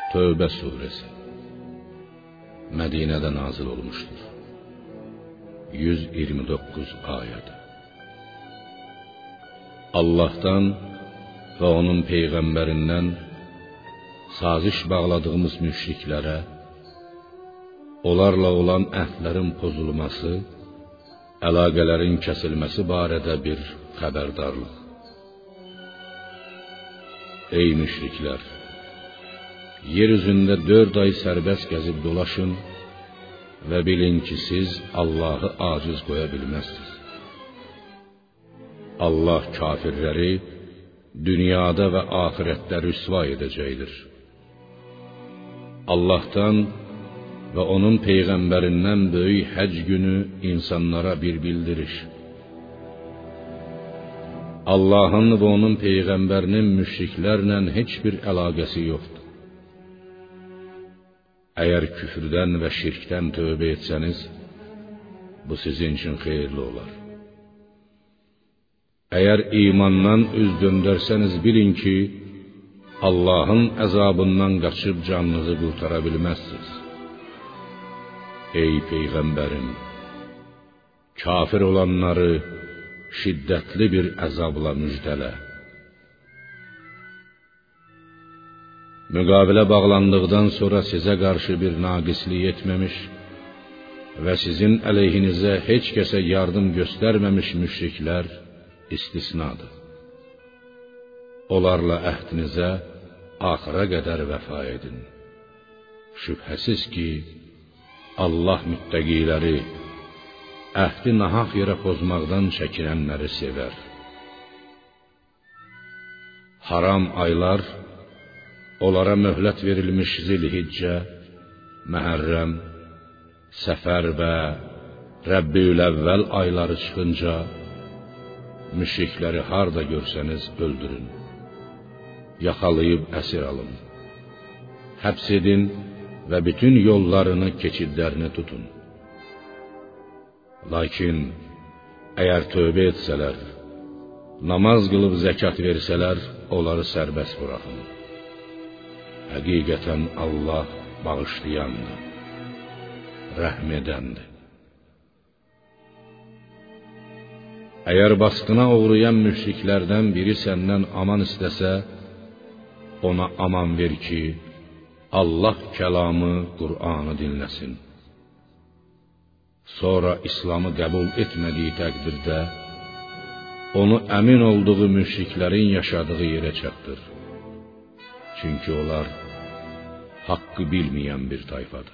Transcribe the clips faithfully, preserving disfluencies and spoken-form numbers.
Tövbə suresi Mədinədə nazil olmuşdur. yüz iyirmi doqquz ayəd. Allah'tan və onun peyğəmbərindən saziş bağladığımız müşriklərə, onlarla olan əhdlərin pozulması, əlaqələrin kəsilməsi barədə bir xəbərdarlıq. Ey müşriklər! Yer üzündə dörd ay sərbəst gəzib dolaşın və bilin ki, siz Allah'ı aciz qoya bilməzsiniz. Allah kafirləri dünyada və ahirətdə rüsva edəcəkdir. Allah'tan və onun peyğəmbərindən böyük həc günü insanlara bir bildiriş. Allah'ın və onun peyğəmbərinin müşriklərlə heç bir əlaqəsi yoxdur. Əgər küfrdən və şirkdən tövbə etsəniz, bu sizin üçün xeyirli olar. Əgər imandan üz döndərsəniz, bilin ki, Allah'ın əzabından qaçıb canınızı qurtara bilməzsiniz. Ey peyğəmbərim! Kafir olanları şiddətli bir əzabla müjdələ. Müqavilə bağlandıqdan sonra sizə qarşı bir naqislik etməmiş və sizin əleyhinizə heç kəsə yardım göstərməmiş müşriklər istisnadır. Onlarla əhdinizə axıra qədər vəfa edin. Şübhəsiz ki, Allah müttəqiləri, əhdi nahaq yerə pozmaqdan çəkinənləri sevər. Haram aylar, onlara möhlət verilmiş Zilhiccə, Məhərrəm, Səfər və Rəbbiül-Əvvəl ayları çıxınca, müşrikləri harda görsəniz öldürün, yaxalayıb əsir alın, həbs edin və bütün yollarını, keçidlərini tutun. Lakin əgər tövbə etsələr, namaz qılıb zəkat versələr, onları sərbəst buraxın. Həqiqətən Allah bağışlayandır, rəhm edəndir. Əgər basqına uğrayan müşriklərdən biri səndən aman istəsə, ona aman ver ki, Allah kəlamı, Qur'anı dinləsin. Sonra İslamı qəbul etmədiyi təqdirdə, onu əmin olduğu müşriklərin yaşadığı yerə çatdır. Çünki onlar haqqı bilməyən bir tayfadır.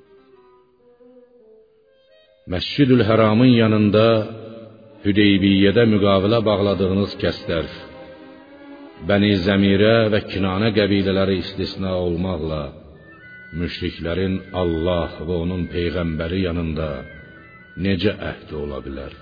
Məscid-ül-Həramın yanında Hüdeybiyyədə müqavilə bağladığınız kəslər, Bəni Zəmirə və Kinanə qəbilələri istisna olmaqla, müşriklərin Allah və onun peyğəmbəri yanında necə əhdi ola bilər?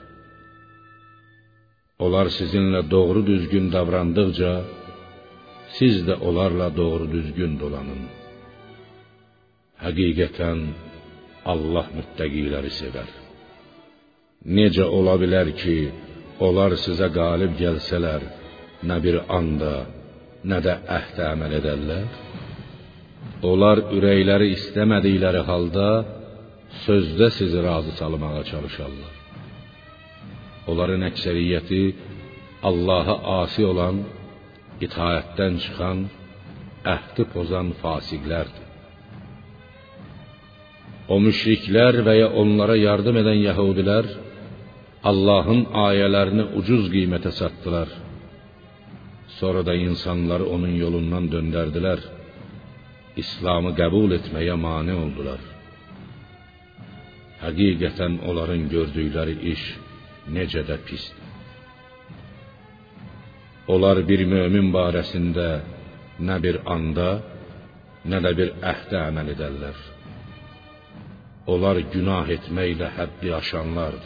Onlar sizinlə doğru düzgün davrandıqca, siz də onlarla doğru düzgün dolanın. Həqiqətən Allah müttəqiləri sevər. Necə ola bilər ki, onlar sizə qalib gəlsələr, nə bir anda, nə də əhdə əməl edərlər? Onlar ürəkləri istəmədikləri halda, sözdə sizi razı salmağa çalışarlar. Onların əksəriyyəti Allah'a asi olan, itaətdən çıxan, əhdi pozan fasiqlərdir. O müşriklər və ya onlara yardım edən yəhudilər, Allah'ın ayələrini ucuz qiymətə satdılar. Sonra da insanları onun yolundan döndərdilər. İslamı qəbul etməyə mane oldular. Həqiqətən onların gördükləri iş necə də pisdir. Onlar bir mömin barəsində nə bir anda, nə də bir əhdə əməl edərlər. Onlar günah etməklə həddi aşanlardır.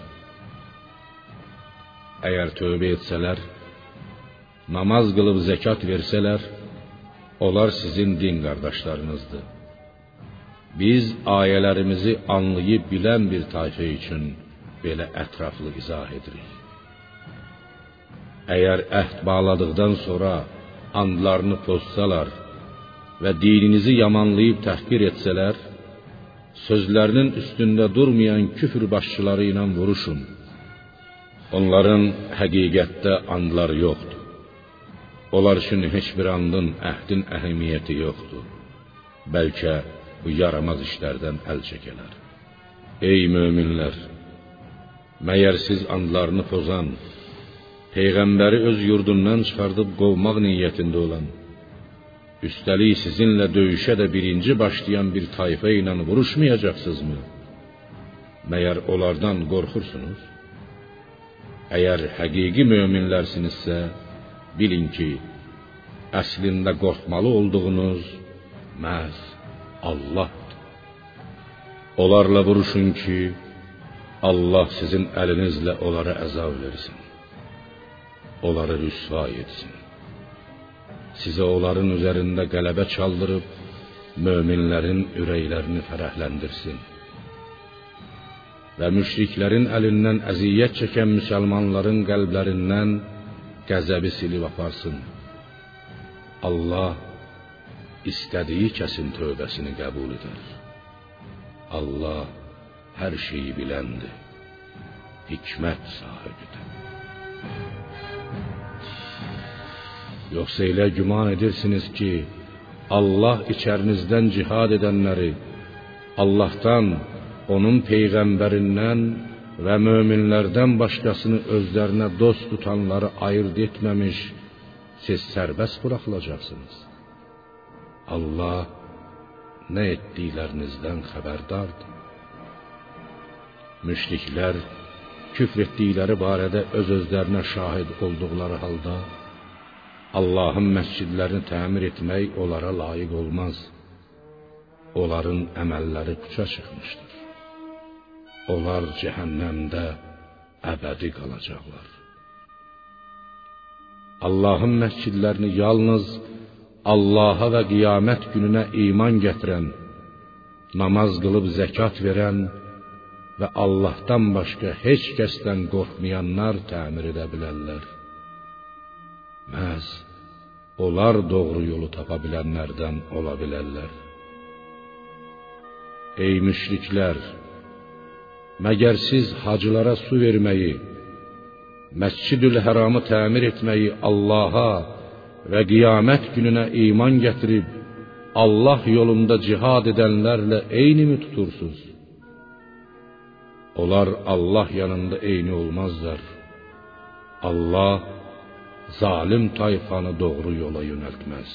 Əgər tövbə etsələr, namaz qılıb zəkat versələr, onlar sizin din qardaşlarınızdır. Biz ayələrimizi anlayıb bilən bir tayfə üçün belə ətraflı izah edirik. Əgər əhd bağladıqdan sonra andlarını pozsalar, və dininizi yamanlayıb təhqir etsələr, sözlərinin üstündə durmayan küfr başçıları ilə vuruşun. Onların həqiqətdə andları yoxdur. Onlar üçün heç bir andın, əhdin əhəmiyyəti yoxdur. Bəlkə bu yaramaz işlərdən əl çəkələr. Ey möminlər! Məyər siz andlarını pozan, Peyğəmbəri öz yurdundan çıxardıb qovmaq niyyətində olan, üstəlik sizinlə döyüşə də birinci başlayan bir tayfa ilə vuruşmayacaqsınızmı? Məyər onlardan qorxursunuz? Əgər həqiqi möminlərsinizsə, bilin ki, əslində qorxmalı olduğunuz məhz Allahdır. Onlarla vuruşun ki, Allah sizin əlinizlə onlara əzab versin, onları rüsva etsin. Sizə onların üzərində qələbə çaldırıb, möminlərin ürəklərini fərəhləndirsin və müşriklərin əlindən əziyyət çəkən müsəlmanların qəlblərindən qəzəbi silib aparsın. Allah istədiyi kəsin tövbəsini qəbul edər. Allah hər şeyi biləndir, hikmət sahibidir. Yoxsa elə güman edirsiniz ki, Allah içərinizdən cihad edənləri, Allahdan, onun peyğəmbərindən və möminlərdən başqasını özlərinə dost tutanları ayırt etməmiş, siz sərbəst buraxılacaqsınız. Allah nə etdiklərinizdən xəbərdardır. Müşriklər küfr etdikləri barədə öz-özlərinə şahid olduqları halda, Allahın məscidlərini təmir etmək onlara layiq olmaz. Onların əməlləri puça çıxmışdır. Onlar cəhənnəmdə əbədi qalacaqlar. Allahın məscidlərini yalnız Allaha və qiyamət gününə iman gətirən, namaz qılıb zəkat verən və Allahdan başqa heç kəsdən qorxmayanlar təmir edə bilərlər. Məhz onlar doğru yolu tapa bilənlərdən ola bilərlər. Ey müşriklər! Məgər siz hacılara su verməyi, Məscid-ül Həramı təmir etməyi Allaha və qiyamət gününə iman gətirib, Allah yolunda cihad edənlərlə eynimi tutursunuz? Onlar Allah yanında eyni olmazlar. Allah zalim tayfanı doğru yola yönəltməz.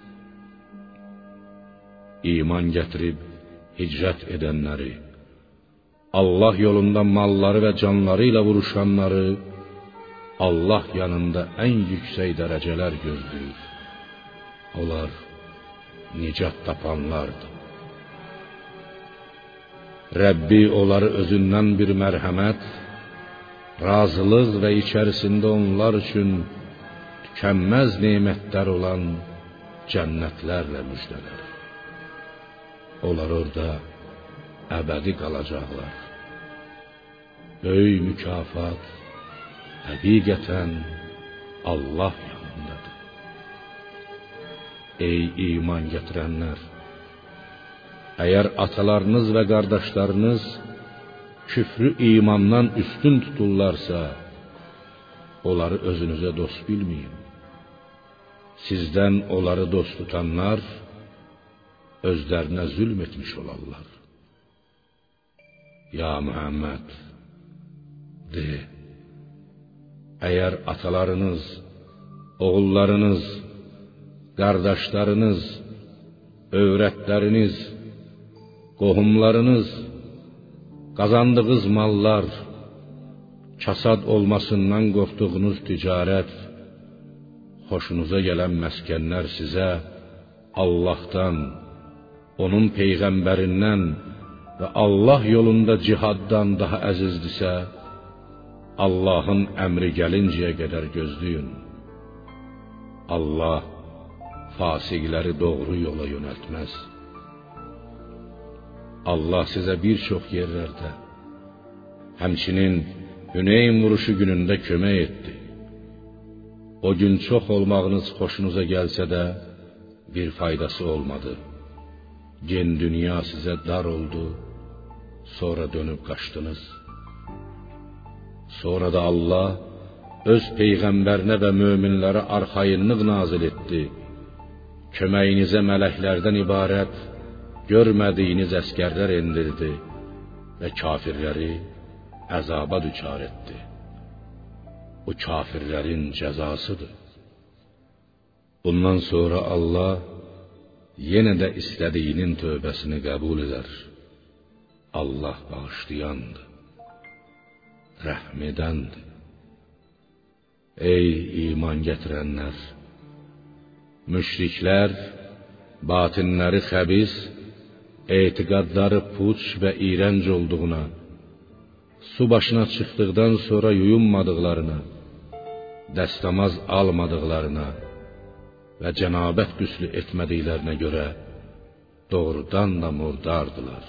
İman gətirib hicrət edənləri, Allah yolunda malları və canları ilə vuruşanları Allah yanında ən yüksək dərəcələr gözləyir. Onlar nicat tapanlardır. Rəbbi onları özündən bir mərhəmət, razılıq və içərisində onlar üçün tükənməz nemətlər olan cənnətlərlə müjdələr. Onlar orada əbədi qalacaqlar. Böyük mükafat həqiqətən Allah yanındadır. Ey iman gətirənlər! Əgər atalarınız və qardaşlarınız küfrü imandan üstün tuturlarsa, onları özünüzə dost bilməyin. Sizdən onları dost tutanlar özlərinə zülm etmiş olarlar. Ya Muhammed, de, əgər atalarınız, oğullarınız, qardaşlarınız, övrətləriniz, qohumlarınız, qazandığınız mallar, kasad olmasından qorxduğunuz ticarət, xoşunuza gələn məskənlər sizə Allahdan, onun peyğəmbərindən və Allah yolunda cihaddan daha əzizdirsə, Allahın əmri gəlincəyə qədər gözləyin. Allah fasiqləri doğru yola yönəltməz. Allah sizə bir çox yerlərdə, həmçinin Hüneyn vuruşu günündə kömək etdi. O gün çox olmağınız xoşunuza gəlsə də, bir faydası olmadı. Gen dünya sizə dar oldu, sonra dönüb qaçdınız. Sonra da Allah öz peyğəmbərinə və möminlərə arxayınlıq nazil etdi. Köməyinizə mələklərdən ibarət görmədiyiniz əskərlər endirdi və kafirləri əzaba düçar etdi. Bu kafirlərin cəzasıdır. Bundan sonra Allah yenə də istədiyinin tövbəsini qəbul edər. Allah bağışlayandır, rəhm edəndir. Ey iman gətirənlər! Müşriklər batinləri xəbis, etiqadları puç və iyrənc olduğuna, su başına çıxdıqdan sonra yuyunmadıqlarına, dəstəmaz almadıqlarına və cənabət qüslü etmədiklərinə görə doğrudan da murdardılar.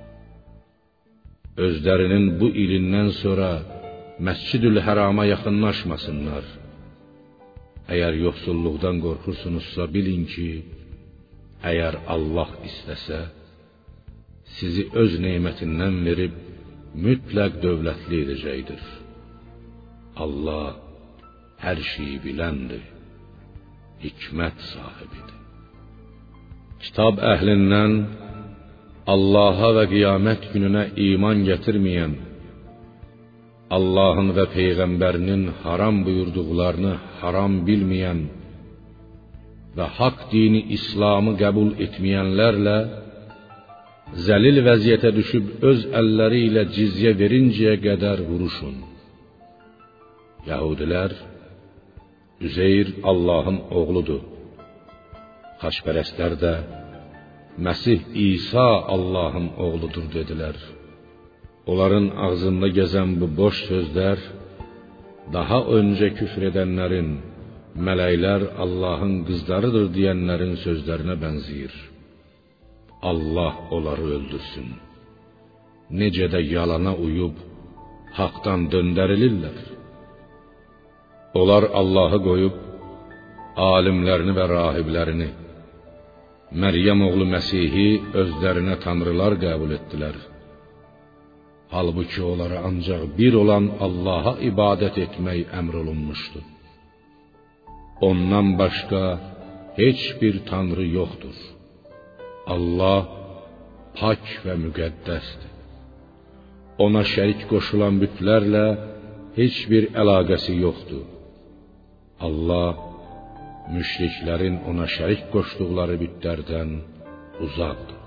Özlərinin bu ilindən sonra Məscid-ül Hərama yaxınlaşmasınlar. Əgər yoxsulluqdan qorxursunuzsa bilin ki, əgər Allah istəsə, sizi öz nemətindən verib mütləq dövlətli edəcəkdir. Allah hər şeyi biləndir, hikmət sahibidir. Kitab əhlindən Allaha və qiyamət gününə iman gətirməyən, Allahın və Peyğəmbərinin haram buyurduqlarını haram bilməyən və haqq dini İslamı qəbul etməyənlərlə zəlil vəziyyətə düşüb öz əlləri ilə cizyə verincəyə qədər vuruşun. Yahudilər Üzeyr Allahın oğludur. Xaçpərəstlər də Məsih İsa Allahın oğludur dedilər. Onların ağzında gəzən bu boş sözlər daha öncə küfr edənlərin, mələklər Allahın qızlarıdır deyənlərin sözlərinə bənzəyir. Allah onları öldürsün. Necə də yalana uyub haqdan döndərilirlər. Onlar Allahı qoyub alimlərini və rahiblərini, Məryəm oğlu Məsihi özlərinə tanrılar qəbul etdilər. Halbuki onlara ancaq bir olan Allaha ibadət etmək əmr olunmuşdu. Ondan başqa heç bir tanrı yoxdur. Allah pak və müqəddəsdir. Ona şərik qoşulan bütlərlə heç bir əlaqəsi yoxdur. Allah müşriklərin ona şərik qoşduqları bütlərdən uzaqdır.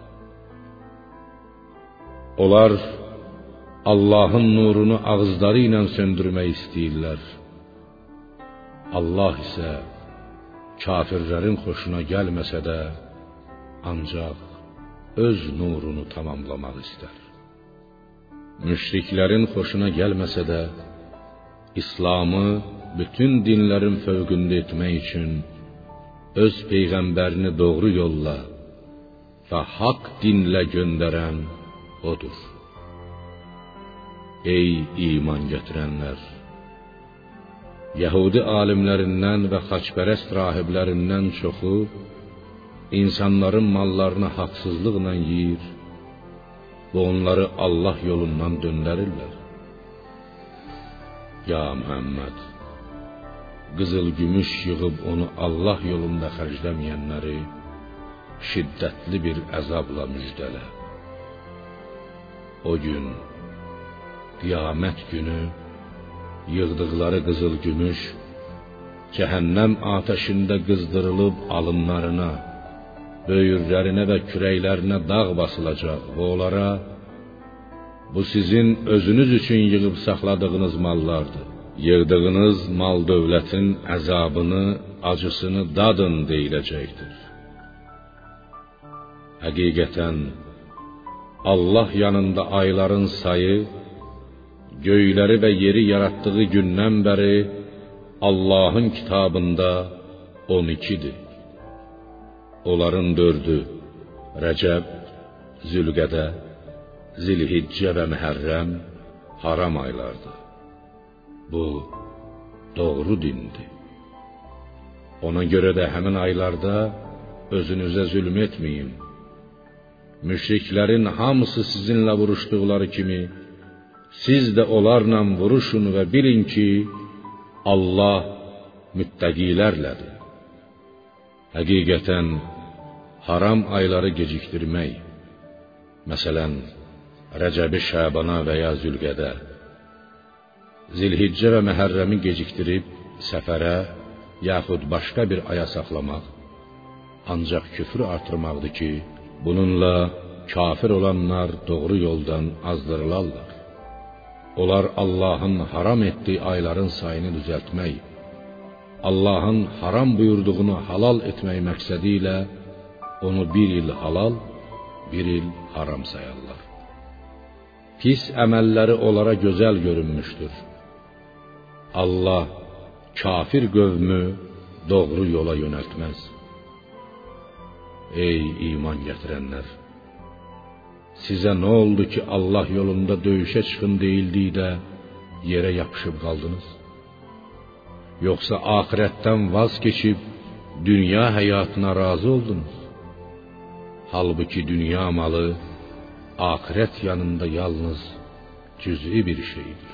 Onlar Allahın nurunu ağızları ilə söndürmək istəyirlər. Allah isə kafirlərin xoşuna gəlməsə də ancaq öz nurunu tamamlamaq istər. Müşriklərin xoşuna gəlməsə də İslamı bütün dinlərin fövqündə etmək üçün öz peyğəmbərini doğru yolla və haqq dinlə göndərən odur. Ey iman gətirənlər! Yəhudi alimlərindən və xaçpərəst rahiblərindən çoxu insanların mallarını haqsızlıqla yeyir və onları Allah yolundan döndərirlər. Ya Muhammed! Qızıl gümüş yığıb onu Allah yolunda xərcləməyənləri şiddətli bir əzabla müjdələ. O gün, qiyamət günü yığdıqları qızıl gümüş cəhənnəm atəşində qızdırılıb alınlarına, böyürlərinə və kürəklərinə dağ basılacaq və onlara bu sizin özünüz üçün yığıb saxladığınız mallardır. Yığdığınız mal dövlətin əzabını, acısını dadın deyiləcəkdir. Həqiqətən Allah yanında ayların sayı göyləri və yeri yaratdığı gündən bəri Allahın kitabında on ikidir. Onların dördü Rəcəb, Zülqədə, Zilhiccə və Məhərrəm haram aylardır. Bu doğru dindir. Ona görə də həmin aylarda özünüzə zülm etməyin. Müşriklərin hamısı sizinlə vuruşduqları kimi, siz də onlarla vuruşun və bilin ki, Allah müttəqilərlədir. Həqiqətən, haram ayları gecikdirmək, məsələn, Rəcəbi Şəbana və ya Zülqədə, Zilhiccə və Məhərrəmi gecikdirib səfərə yaxud başqa bir aya saxlamaq ancaq küfrü artırmaqdır ki, bununla kafir olanlar doğru yoldan azdırılarlar. Onlar Allahın haram etdiyi ayların sayını düzəltmək, Allahın haram buyurduğunu halal etmək məqsədi ilə onu bir il halal, bir il haram sayarlar. Pis əməlləri onlara gözəl görünmüşdür. Allah kafir qövmü doğru yola yönəltməz. Ey iman gətirənlər! Sizə nə oldu ki, Allah yolunda döyüşə çıxın deyildikdə yerə yapışıb qaldınız? Yoxsa axirətdən vaz keçib dünya həyatına razı oldunuz? Halbuki dünya malı axirət yanında yalnız cüz'i bir şeydir.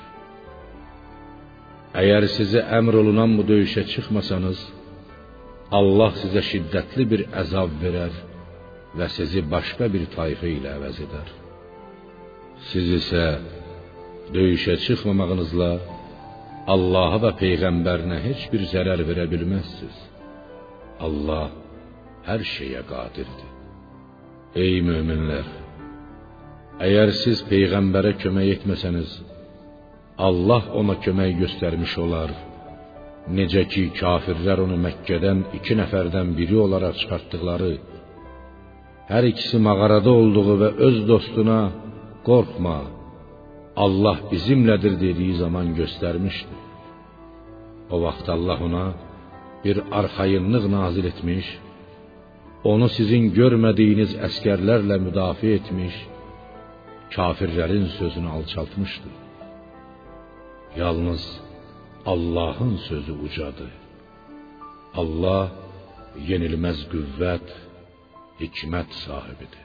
Əgər sizə əmr olunan bu döyüşə çıxmasanız, Allah sizə şiddətli bir əzab verər və sizi başqa bir tayfa ilə əvəz edər. Siz isə döyüşə çıxmamağınızla Allaha və Peyğəmbərinə heç bir zərər verə bilməzsiniz. Allah hər şeyə qadirdir. Ey möminlər! Əgər siz Peyğəmbərə kömək etməsəniz, Allah ona kömək göstərmiş olar. Necə ki, kafirlər onu Məkkədən iki nəfərdən biri olaraq çıxartdıqları, hər ikisi mağarada olduğu və öz dostuna qorxma, Allah bizimlədir dediyi zaman göstərmişdi. O vaxt Allah ona bir arxayınlıq nazil etmiş, onu sizin görmədiyiniz əskərlərlə müdafiə etmiş, kafirlərin sözünü alçaltmışdı. Yalnız Allahın sözü ucadır. Allah yenilməz qüvvət, hikmət sahibidir.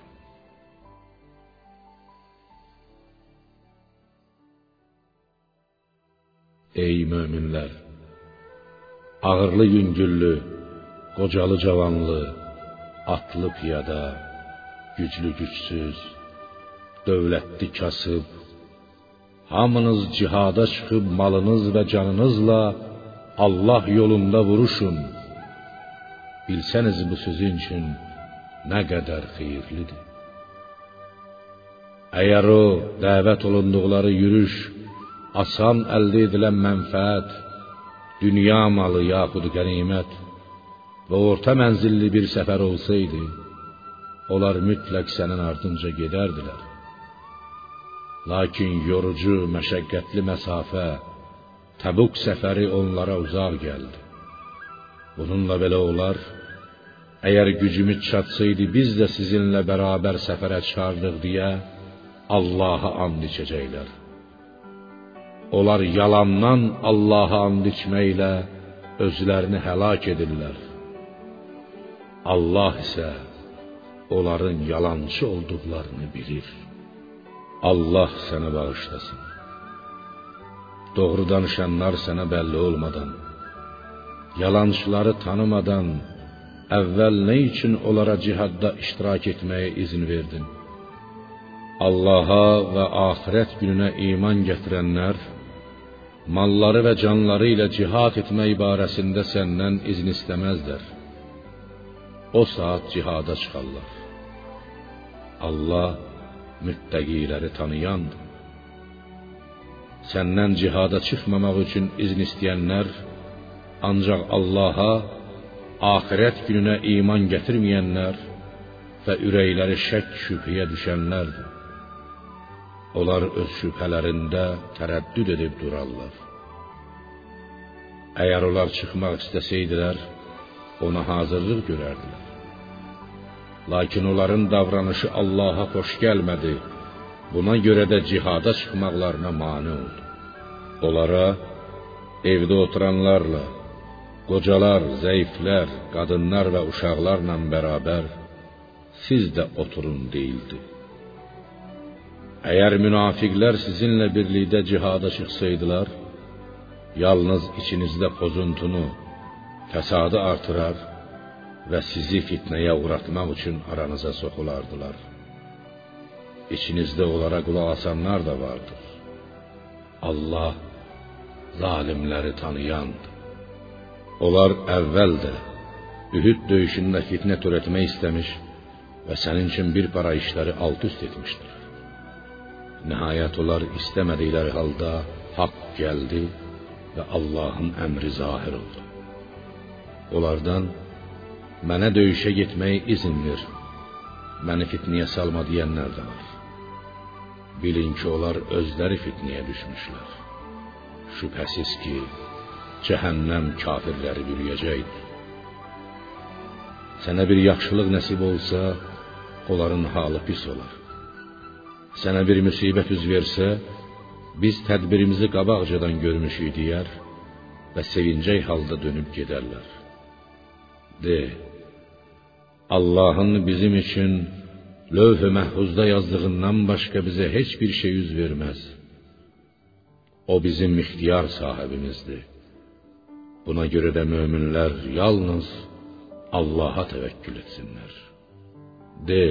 Ey möminlər! Ağırlı yüngüllü, qocalı cavanlı, atlı piyada, güclü gücsüz, dövlətli kasıb, hamınız cihada çıxıb malınız və canınızla Allah yolunda vuruşun. Bilsəniz bu sizin üçün nə qədər xeyirlidir. Əgər o dəvət olunduqları yürüş, asan əldə edilən mənfəət, dünya malı yaxud qənimət və orta mənzilli bir səfər olsaydı, onlar mütləq sənin ardınca gedərdilər. Lakin yorucu, məşəqqətli məsafə, Təbuk səfəri onlara uzaq gəldi. Bununla belə onlar, əgər gücümüz çatsaydı, biz də sizinlə bərabər səfərə çıxardıq deyə Allaha and içəcəklər. Onlar yalandan Allaha and içməklə özlərini həlak edirlər. Allah isə onların yalancı olduqlarını bilir. Allah sənə bağışlasın. Doğru danışanlar sənə bəlli olmadan, yalancıları tanımadan, əvvəl nə üçün onlara cihadda iştirak etməyə izin verdin? Allaha və axirət gününə iman gətirənlər, malları və canları ilə cihad etmək barəsində səndən izin istəməzlər. O saat cihada çıxarlar. Allah müttəqiləri tanıyandır. Səndən cihada çıxmamaq üçün izin istəyənlər ancaq Allaha, axirət gününə iman gətirməyənlər və ürəkləri şək şübhəyə düşənlərdir. Onlar öz şübhələrində tərəddüd edib durarlar. Əgər onlar çıxmaq istəsəydilər, ona hazırlıq görərdilər. Lakin onların davranışı Allaha xoş gəlmədi. Buna görə də cihada çıxmaqlarına mane oldu. Onlara evdə oturanlarla, qocalar, zəiflər, qadınlar və uşaqlarla bərabər siz də oturun deyildi. Əgər münafiqlər sizinlə birlikdə cihada çıxsaydılar, yalnız içinizdə pozuntunu, fəsadı artırar və sizi fitnəyə uğratmaq üçün aranıza soxulardılar. İçinizdə onlara qulaq asanlar da vardır. Allah zalimləri tanıyandır. Onlar əvvəl də Ühud döyüşündə fitnə törətmək istəmiş və sənin üçün bir para işləri alt-üst etmişdir. Nəhayət onlar istəmədikləri halda haqq gəldi və Allahın əmri zahir oldu. Onlardan mənə döyüşə getməyə izin ver, məni fitnəyə salma deyənlər də var. Bilin ki, onlar özləri fitnəyə düşmüşlər. Şübhəsiz ki, cəhənnəm kafirləri bürüyəcəkdir. Sənə bir yaxşılıq nəsib olsa, onların halı pis olar. Sənə bir müsibət üz versə, biz tədbirimizi qabaqcadan görmüşük deyər və sevincək halda dönüb gedərlər. De, Allahın bizim üçün lövh-i məhfuzda yazdığından başqa bizə heç bir şey üz verməz. O bizim ixtiyar sahibimizdir. Buna görə də möminlər yalnız Allaha təvəkkül etsinlər. De,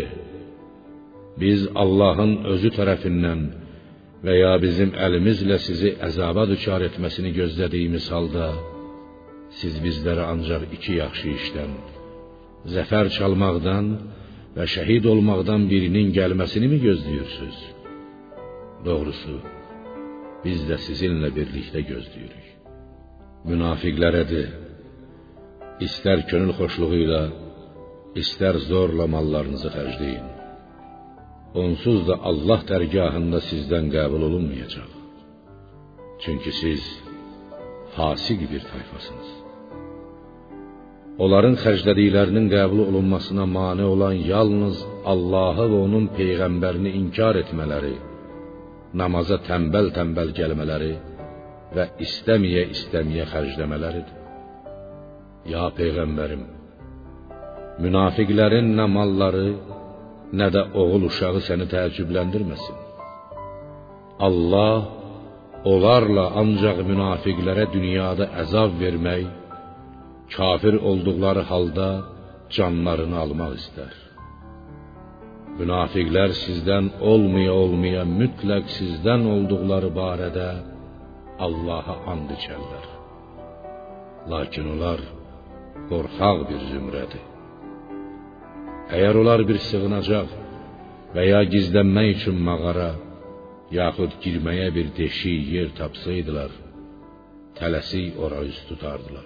biz Allahın özü tərəfindən və ya bizim əlimizlə sizi əzaba düçar etməsini gözlədiyimiz halda, siz bizlərə ancaq iki yaxşı işdən, zəfər çalmaqdan və şəhid olmaqdan birinin gəlməsini mi gözləyirsiniz? Doğrusu, biz də sizinlə birlikdə gözləyirik. Münafiqlərə de, istər könül xoşluğuyla, istər zorla mallarınızı xərcləyin. Onsuz da Allah dərgahında sizdən qəbul olunmayacaq. Çünki siz fasiq bir tayfasınız. Onların xərclədiklərinin qəbul olunmasına mane olan yalnız Allahı və onun peyğəmbərini inkar etmələri, namaza tənbəl-tənbəl gəlmələri və istəməyə-istəməyə xərcləmələridir. Ya peyğəmbərim, münafiqlərin nə malları, nə də oğul uşağı səni təəccübləndirməsin. Allah onlarla ancaq münafiqlərə dünyada əzab vermək, kafir olduqları halda canlarını almaq istər. Münafiqlər sizdən olmaya-olmaya mütləq sizdən olduqları barədə Allaha and içərlər. Lakin onlar qorxaq bir zümrədir. Əgər onlar bir sığınacaq və ya gizlənmək üçün mağara, yaxud girməyə bir deşik yer tapsaydılar, tələsik ora üst tutardılar.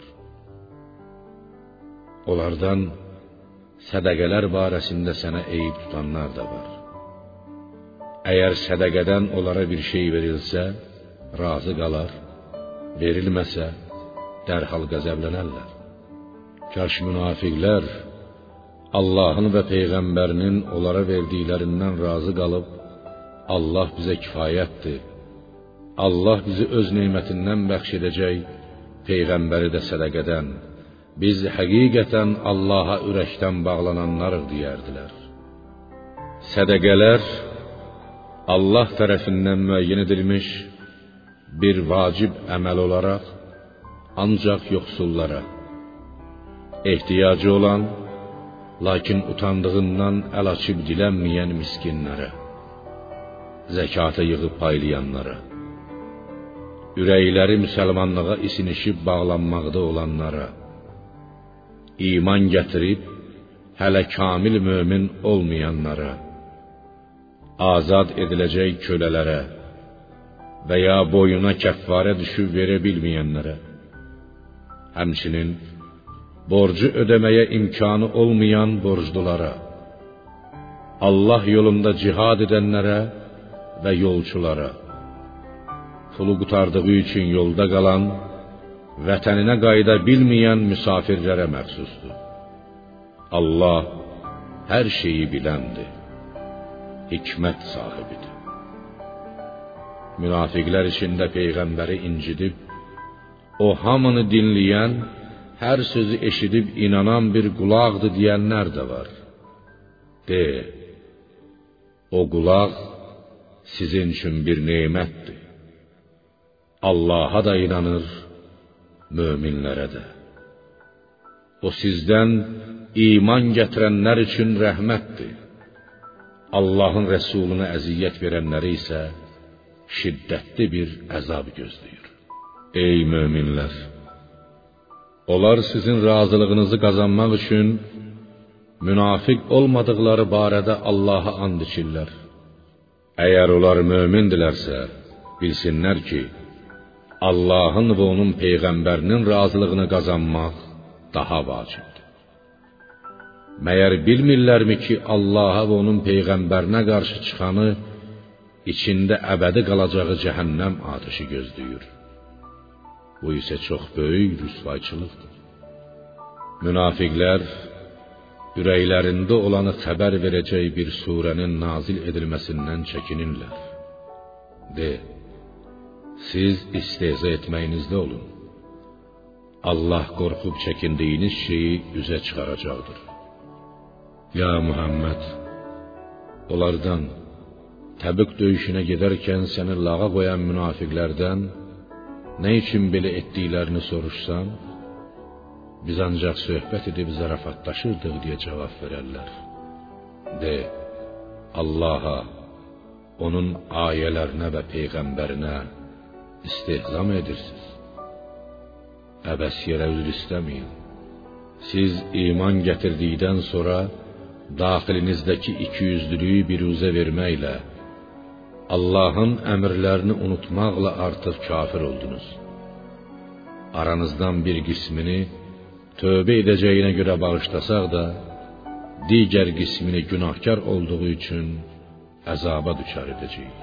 Onlardan sədəqələr barəsində sənə eyib tutanlar da var. Əgər sədəqədən onlara bir şey verilsə, razı qalar, verilməsə, dərhal qəzəblənərlər. Kaş münafiqlər Allahın və Peyğəmbərinin onlara verdiklərindən razı qalıb, Allah bizə kifayətdir, Allah bizi öz nemətindən bəxş edəcək, Peyğəmbəri də sədəqədən, biz həqiqətən Allaha ürəkdən bağlananlarıq deyərdilər. Sədəqələr Allah tərəfindən müəyyən edilmiş bir vacib əməl olaraq ancaq yoxsullara, ehtiyacı olan, lakin utandığından əl açıb dilənməyən miskinlərə, zəkatı yığıb paylayanlara, ürəkləri müsəlmanlığa isinişib bağlanmaqda olanlara, iman gətirib hələ kamil mömin olmayanlara, azad ediləcək kölələrə və ya boyuna kəffarə düşüb verə bilməyənlərə, həmçinin borcu ödəməyə imkanı olmayan borclulara, Allah yolunda cihad edənlərə və yolçulara, pulu qutardığı üçün yolda qalan, vətəninə qayıda bilməyən müsafirlərə məxsusdur. Allah hər şeyi biləndir, hikmət sahibidir. Münafiqlər içində Peyğəmbəri incidib, o hamını dinləyən hər sözü eşidib inanan bir qulaqdır deyənlər də var. De, o qulaq sizin üçün bir nemətdir. Allaha da inanır, möminlərə də. O sizdən iman gətirənlər üçün rəhmətdir. Allahın Rəsuluna əziyyət verənləri isə şiddətli bir əzab gözləyir. Ey möminlər! Onlar sizin razılığınızı qazanmaq üçün münafiq olmadıqları barədə Allaha and içirlər. Əgər onlar mömindilərsə, bilsinlər ki, Allahın və onun peyğəmbərinin razılığını qazanmaq daha vacibdir. Məyər bilmirlərmi ki, Allaha və onun peyğəmbərinə qarşı çıxanı içində əbədi qalacağı cəhənnəm ateşi gözləyir. Bu isə çox böyük rüsvayçılıqdır. Münafiqlər ürəklərində olanı xəbər verəcək bir surənin nazil edilməsindən çəkinirlər. De, siz istehza etməyinizdə olun. Allah qorxub çəkindiyiniz şeyi üzə çıxaracaqdır. Ya Muhammed, onlardan Təbük döyüşünə gedərkən səni lağa qoyan münafiqlərdən nə üçün belə etdiklərini soruşsan, biz ancaq söhbət edib zarafatlaşırdıq deyə cavab verərlər. De, Allaha, onun ayələrinə və peyğəmbərinə istehza mı edirsiniz? Əbəs yerə üzr istəməyin. Siz iman gətirdikdən sonra daxilinizdəki ikiyüzlülüyü biruzə verməklə, Allahın əmrlərini unutmaqla artıq kafir oldunuz. Aranızdan bir qismini tövbə edəcəyinə görə bağışlasaq da, digər qismini günahkar olduğu üçün əzaba düçar edəcəyik.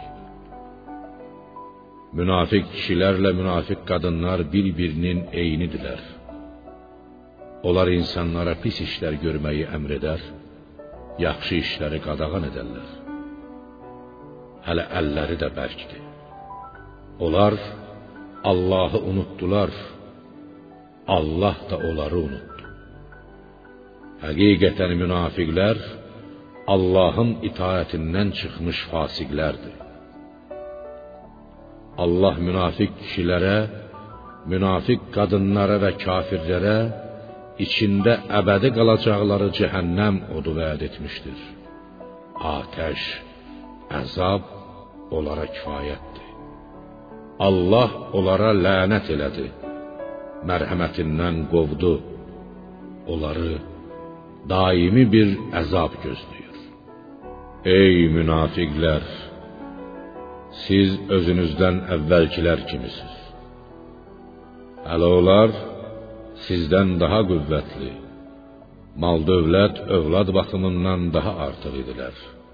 Münafiq kişilərlə münafiq qadınlar bir-birinin eynidirlər. Onlar insanlara pis işlər görməyi əmr edər, yaxşı işləri qadağan edərlər. Hələ əlləri də bərkdir. Onlar Allahı unutdular, Allah da onları unutdu. Həqiqətən münafiqlər Allahın itaətindən çıxmış fasiqlərdir. Allah münafiq kişilərə, münafiq qadınlara və kafirlərə içində əbədi qalacaqları cəhənnəm odu vəd etmişdir. Atəş, əzab onlara kifayətdir. Allah onlara lənət elədi, mərhəmətindən qovdu. Onları daimi bir əzab gözləyir. Ey münafiqlər! Siz özünüzdən əvvəlkilər kimisiniz. Hələ onlar sizdən daha qüvvətli, mal-dövlət, övlad baxımından daha artıq idilər.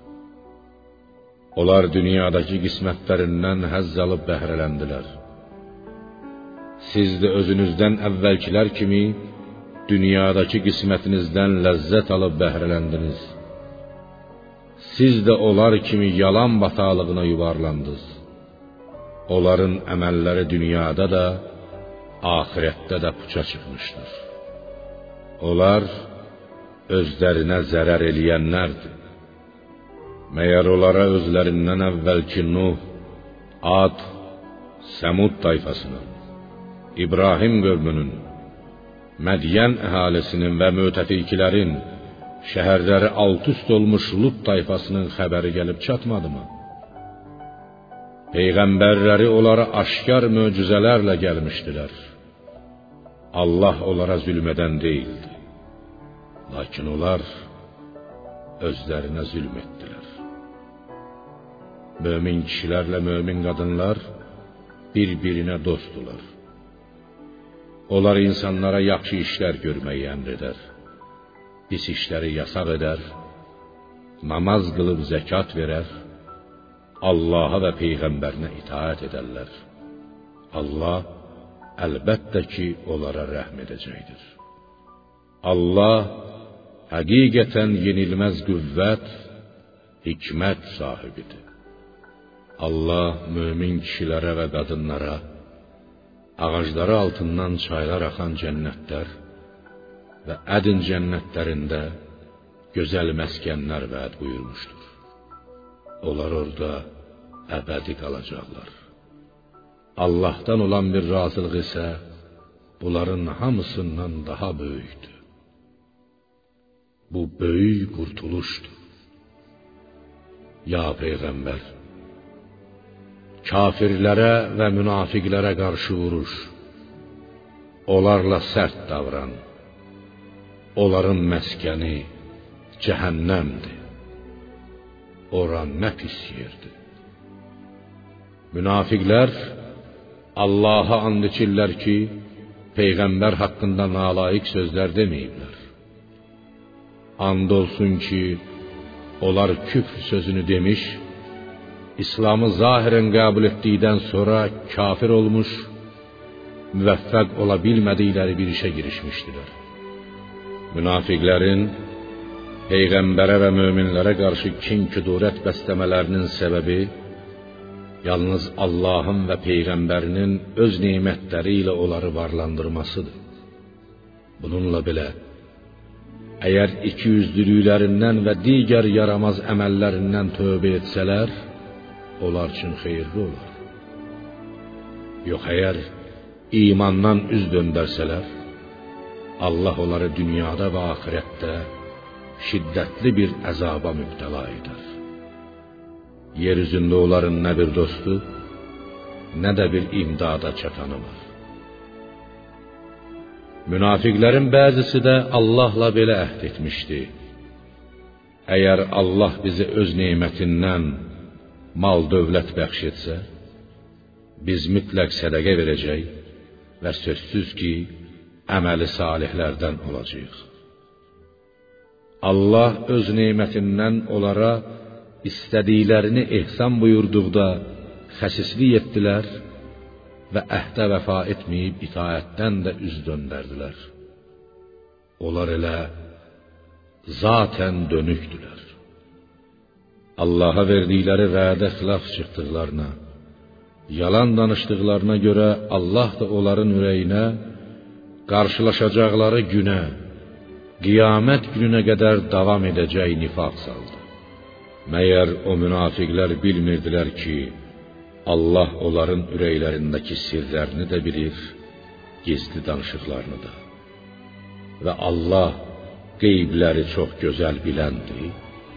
Onlar dünyadakı qismətlərindən həzz alıb bəhrələndilər. Siz də özünüzdən əvvəlkilər kimi dünyadakı qismətinizdən ləzzət alıb bəhrələndiniz. Siz də onlar kimi yalan bataqlığına yuvarlandınız. Onların əməlləri dünyada da, axirətdə də puça çıxmışdır. Onlar özlərinə zərər eləyənlərdir. Məyər onlara özlərindən əvvəlki Nuh, Ad, Səmud tayfasının, İbrahim qövmünün, Mədiyən əhalisinin və mütəfiklərin, şəhərləri alt-üst olmuş Lut tayfasının xəbəri gəlib çatmadımı? Peyğəmbərləri onlara aşkar möcüzələrlə gəlmişdilər. Allah onlara zülm edən deyildi. Lakin onlar özlərinə zülm etdilər. Mömin kişilərlə mömin qadınlar bir-birinə dostdular. Onlar insanlara yaxşı işlər görməyi əmr edər, pis işləri yasaq edər, namaz qılıb zəkat verər, Allaha və Peyğəmbərinə itaət edərlər. Allah əlbəttə ki, onlara rəhm edəcəkdir. Allah həqiqətən yenilməz qüvvət, hikmət sahibidir. Allah mömin kişilərə və qadınlara ağacları altından çaylar axan cənnətlər, və ədin cənnətlərində gözəl məskənlər vəd buyurmuşdur. Onlar orada əbədi qalacaqlar. Allah'tan olan bir razılıq isə bunların hamısından daha böyükdür. Bu böyük qurtuluşdur. Ya Peyğəmbər, kafirlərə və münafiqlərə qarşı vuruş, onlarla sərt davran. Onların məskəni cəhənnəmdir. Ora nə pis yerdir. Münafiqlər Allah'a and içirlər ki, Peyğəmbər haqqında nalayiq sözlər deməyiblər. And olsun ki, onlar küfr sözünü demiş, İslamı zahirən qəbul etdikdən sonra kafir olmuş, müvəffəq ola bilmədikləri bir işə girişmişdilər. Münafiqlərin Peyğəmbərə və möminlərə qarşı kin-küdurət bəsləmələrinin səbəbi yalnız Allah'ın və Peyğəmbərinin öz nemətləri ilə onları varlandırmasıdır. Bununla belə, əgər ikiyüzlülüklərindən və digər yaramaz əməllərindən tövbə etsələr, onlar üçün xeyirli olar. Yox, əgər imandan üz döndərsələr, Allah onları dünyada və axirətdə şiddətli bir əzaba mübtəla edər. Yer üzündə onların nə bir dostu, nə də bir imdada çatanı var. Münafiqlərin bəzisi də Allahla belə əhd etmişdi. Əgər Allah bizi öz nemətindən mal dövlət bəxş etsə, biz mütləq sədaqə verəcək və sözsüz ki, əməli salihlərdən olacağıq. Allah öz nemətindən onlara istədiklərini ehsan buyurduqda xəsislik etdilər və əhdə vəfa etməyib itaətdən də üz döndərdilər. Onlar elə zaten dönükdülər. Allah'a verdikləri vədə xilaf çıxdıqlarına, yalan danışdıqlarına görə Allah da onların ürəyinə qarşılaşacaqları günə, qiyamət gününə qədər davam edəcək nifaq saldı. Məyər o münafiqlər bilmirdilər ki, Allah onların ürəklərindəki sirlərini də bilir, gizli danışıqlarını da. Və Allah qeybləri çox gözəl biləndir.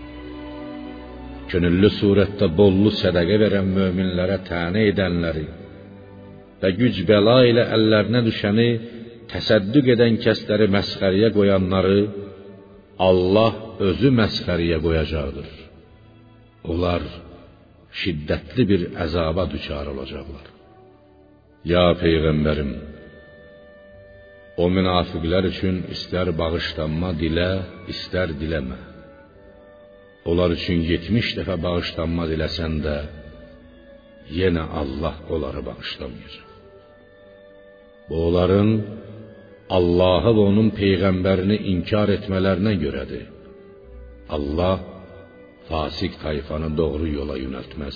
Könüllü surətdə bollu sədaqə verən möminlərə tənə edənləri və güc bəla ilə əllərinə düşəni təsəddüq edən kəsləri məsxəriyə qoyanları Allah özü məsxəriyə qoyacaqdır. Onlar şiddətli bir əzaba düçar olacaqlar. Ya Peyğəmbərim, o münafiqlər üçün istər bağışlanma dilə, istər diləmə. Onlar üçün yetmiş dəfə bağışlanma diləsən də, yenə Allah onları bağışlamayacaq. Bu onların Allah'ı və onun Peyğəmbərini inkar etmələrinə görədir. Allah fasik tayfanı doğru yola yönəltməz.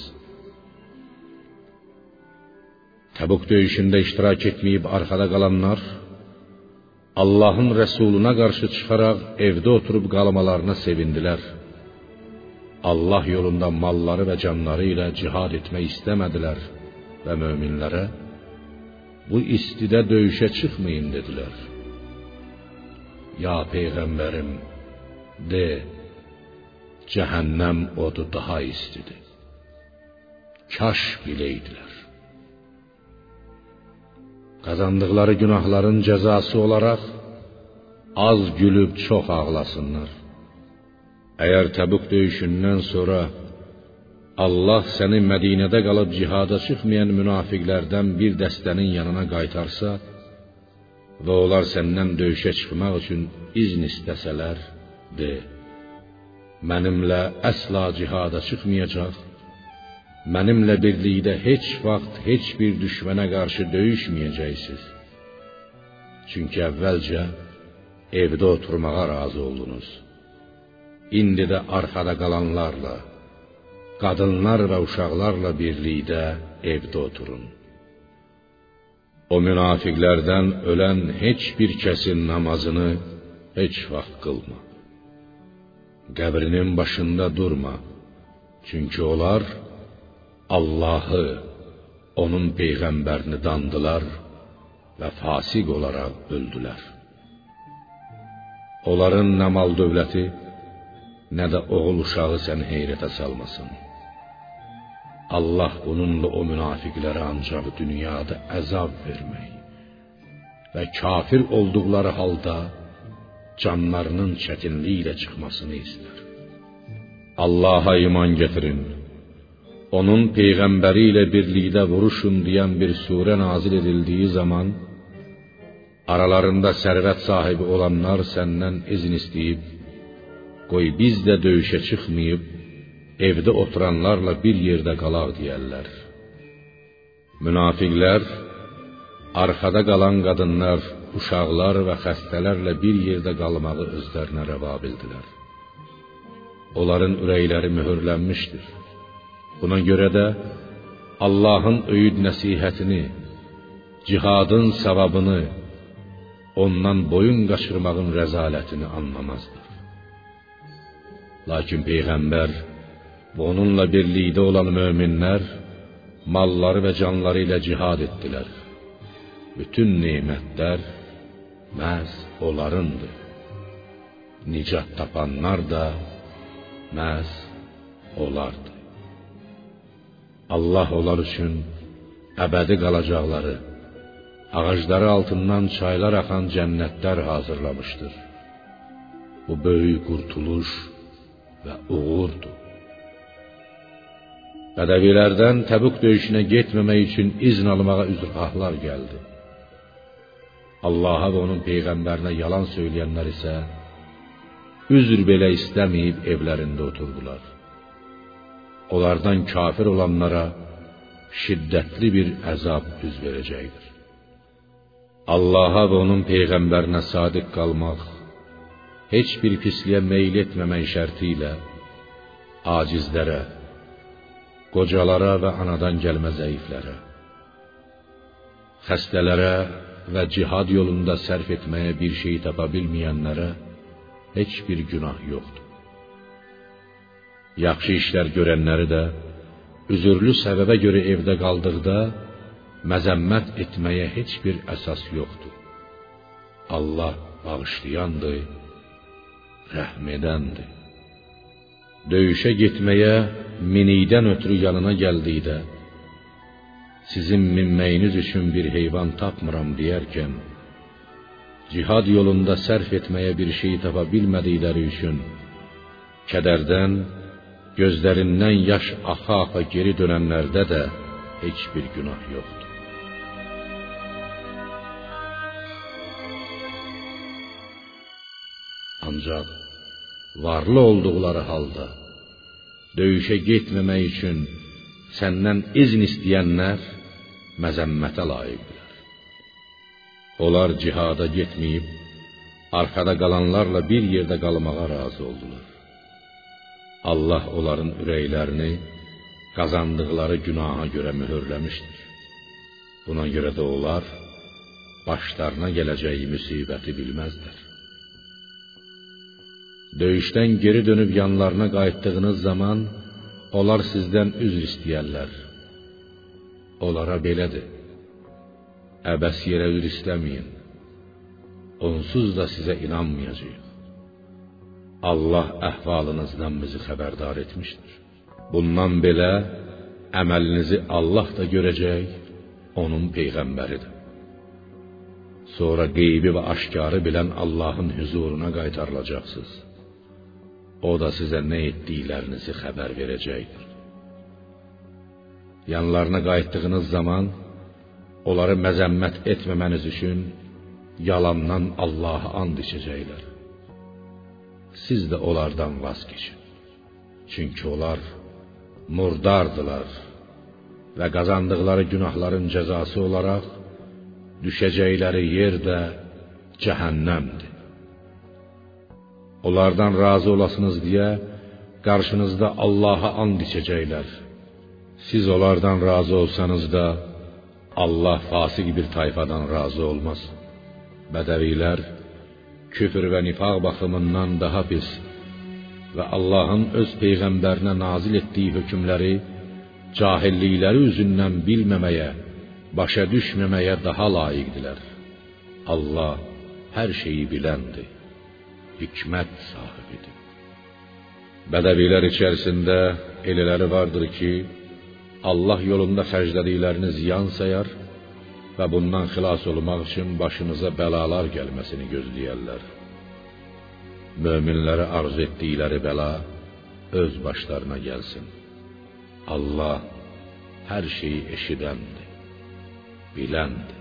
Təbuk döyüşündə iştirak etməyib arxada qalanlar, Allah'ın Resuluna qarşı çıxaraq evdə oturub qalmalarına sevindilər. Allah yolunda malları və canları ilə cihad etmək istəmədilər və möminlərə, bu istidə döyüşə çıxmayın dedilər. Ya Peyğəmbərim, de, cəhənnəm odu daha istidir. Kaş biləydilər. Qazandıqları günahların cəzası olaraq az gülüb çox ağlasınlar. Əgər Təbuk döyüşündən sonra Allah səni Mədinədə qalıb cihada çıxmayan münafiqlərdən bir dəstənin yanına qaytarsa və onlar səndən döyüşə çıxmaq üçün izn istəsələr, de, mənimlə əsla cihada çıxmayacaq, mənimlə birlikdə heç vaxt heç bir düşmənə qarşı döyüşməyəcəksiniz. Çünki əvvəlcə evdə oturmağa razı oldunuz. İndi də arxada qalanlarla, qadınlar və uşaqlarla birlikdə evdə oturun. O münafiqlərdən ölən heç bir kəsin namazını heç vaxt qılma. Qəbrinin başında durma. Çünki onlar Allahı, onun peyğəmbərini dandılar və fasiq olaraq öldülər. Onların nə mal dövləti, nə də oğul uşağı səni heyrətə salmasın. Allah bununla o münafiqlərə ancaq dünyada əzab vermək və kafir olduqları halda canlarının çətinliyi ilə çıxmasını istər. Allah'a iman getirin, onun peyğəmbəri ilə birlikdə vuruşun deyən bir surə nazil edildiyi zaman, aralarında sərvət sahibi olanlar səndən izin istəyib, qoy biz də döyüşə çıxmayıb, evdə oturanlarla bir yerdə qalaq deyərlər. Münafiqlər, arxada qalan qadınlar, uşaqlar və xəstələrlə bir yerdə qalmağı özlərinə rəva bildilər. Onların ürəkləri möhürlənmişdir. Buna görə də Allahın öyüd nəsihətini, cihadın savabını, ondan boyun qaçırmağın rəzalətini anlamazlar. Lakin Peyğəmbər və onunla birlikdə olan möminlər malları və canları ilə cihad etdilər. Bütün nemətlər məhz onlarındır. Nicat tapanlar da məhz onlardır. Allah onlar üçün əbədi qalacaqları, ağacları altından çaylar axan cənnətlər hazırlamışdır. Bu böyük qurtuluş və uğurdur. Bədəvilərdən Təbuk döyüşünə getməmək üçün izin almağa üzrxahlar gəldi. Allah'a və onun peyğəmbərinə yalan söyləyənlər isə üzr belə istəməyib evlərində oturdular. Onlardan kafir olanlara şiddətli bir əzab üz verəcəkdir. Allah'a və onun peyğəmbərinə sadiq qalmaq, heç bir pisliyə meyl etməmək şərti ilə acizlərə, qocalara və anadan gəlmə zəiflərə, xəstələrə və cihad yolunda sərf etməyə bir şey tapa bilməyənlərə heç bir günah yoxdur. Yaxşı işlər görənləri də üzürlü səbəbə görə evdə qaldıqda məzəmmət etməyə heç bir əsas yoxdur. Allah bağışlayandır, rəhm edəndir. Döyüşə getməyə minikdən ötürü yanına gəldikdə, sizin minməyiniz üçün bir heyvan tapmıram deyərkən, cihad yolunda sərf etməyə bir şey tapa bilmədikləri üçün kədərdən, gözlərindən yaş axa-axa geri dönənlərdə də heç bir günah yoxdur. Ancaq varlı olduqları halda döyüşə getməmək üçün səndən izin istəyənlər məzəmmətə layiqdirlər. Onlar cihada getməyib, arxada qalanlarla bir yerdə qalmağa razı oldular. Allah onların ürəklərini qazandıqları günaha görə möhürləmişdir. Buna görə də onlar başlarına gələcəyi müsibəti bilməzlər. Döyüşdən geri dönüb yanlarına qayıtdığınız zaman onlar sizdən üzr istəyərlər. Onlara belədir: əbəs yerə üzr istəməyin. Onsuz da sizə inanmayacağıq. Allah əhvalınızdan bizi xəbərdar etmişdir. Bundan belə əməlinizi Allah da görəcək, onun peyğəmbəridir. Sonra qeybi və aşkarı bilən Allahın huzuruna qaytarılacaqsınız. O da sizə nə etdiklərinizi xəbər verəcəkdir. Yanlarına qayıtdığınız zaman onları məzəmmət etməməniz üçün yalandan Allah'a and içəcəklər. Siz də onlardan vaz keçin. Çünki onlar murdardılar və qazandıqları günahların cəzası olaraq düşəcəkləri yer də cəhənnəmdir. Onlardan razı olasınız deyə qarşınızda Allah'a and içəcəklər. Siz onlardan razı olsanız da Allah fasıq bir tayfadan razı olmaz. Bədəvilər küfr və nifaq baxımından daha pis və Allahın öz peyğəmbərinə nazil etdiyi hökmləri cahillikləri üzündən bilməməyə, başa düşməməyə daha layiqdilər. Allah hər şeyi biləndir, hikmət sahibidir. Bədəvilər içərisində elələri vardır ki, Allah yolunda xərclədiklərini ziyan sayar və bundan xilas olmaq üçün başınıza bəlalar gəlməsini gözləyərlər. Möminlərə arzu etdikləri bəla öz başlarına gəlsin. Allah hər şeyi eşidəndir, biləndir.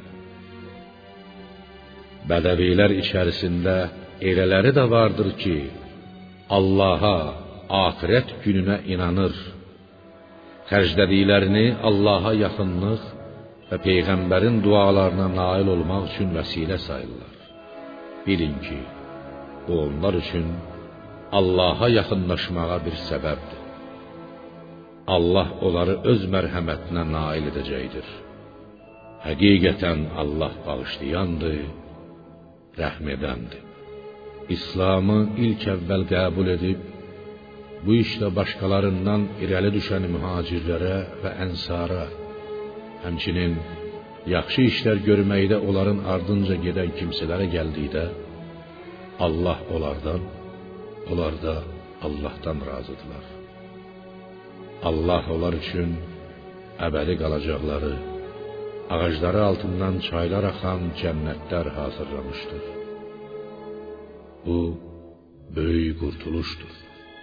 Bədəvilər içərisində elələri də vardır ki, Allaha, axirət gününə inanır, xərclədiklərini Allaha yaxınlıq və Peyğəmbərin dualarına nail olmaq üçün vəsilə sayırlar. Bilin ki, bu onlar üçün Allaha yaxınlaşmağa bir səbəbdir. Allah onları öz mərhəmətinə nail edəcəkdir. Həqiqətən Allah bağışlayandır, rəhm edəndir. İslamı ilk əvvəl qəbul edib, bu işdə başqalarından irəli düşən mühacirlərə və ənsara, həmçinin yaxşı işlər görməkdə onların ardınca gedən kimsələrə gəldikdə, Allah onlardan, onlar da Allahdan razıdırlar. Allah onlar üçün əbədi qalacaqları, ağacları altından çaylar axan cənnətlər hazırlamışdır. Bu, böyük qurtuluşdur.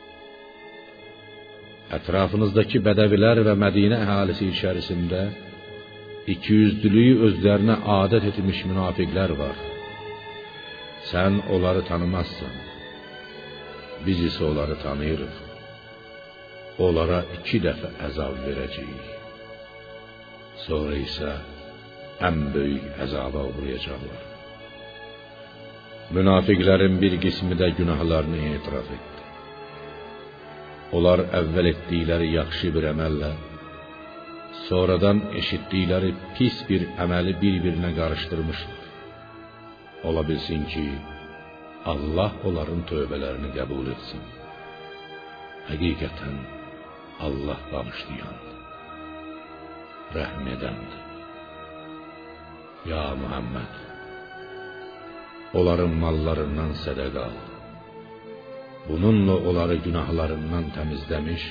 Ətrafınızdakı bədəvilər və Mədinə əhalisi içərisində ikiyüzlülüyü özlərinə adət etmiş münafiqlər var. Sən onları tanımazsan, biz isə onları tanıyırıq. Onlara iki dəfə əzab verəcəyik. Sonra isə ən böyük əzaba uğrayacaqlar. Münafiqlərin bir qismi də günahlarını etiraf etdi. Onlar əvvəl etdikləri yaxşı bir əməllə, sonradan eşitdikləri pis bir əməli bir-birinə qarışdırmışlar. Ola bilsin ki, Allah onların tövbələrini qəbul etsin. Həqiqətən Allah bağışlayandır, rəhm edəndir. Ya Muhammed, onların mallarından sədəqə al. Bununla onları günahlarından təmizləmiş,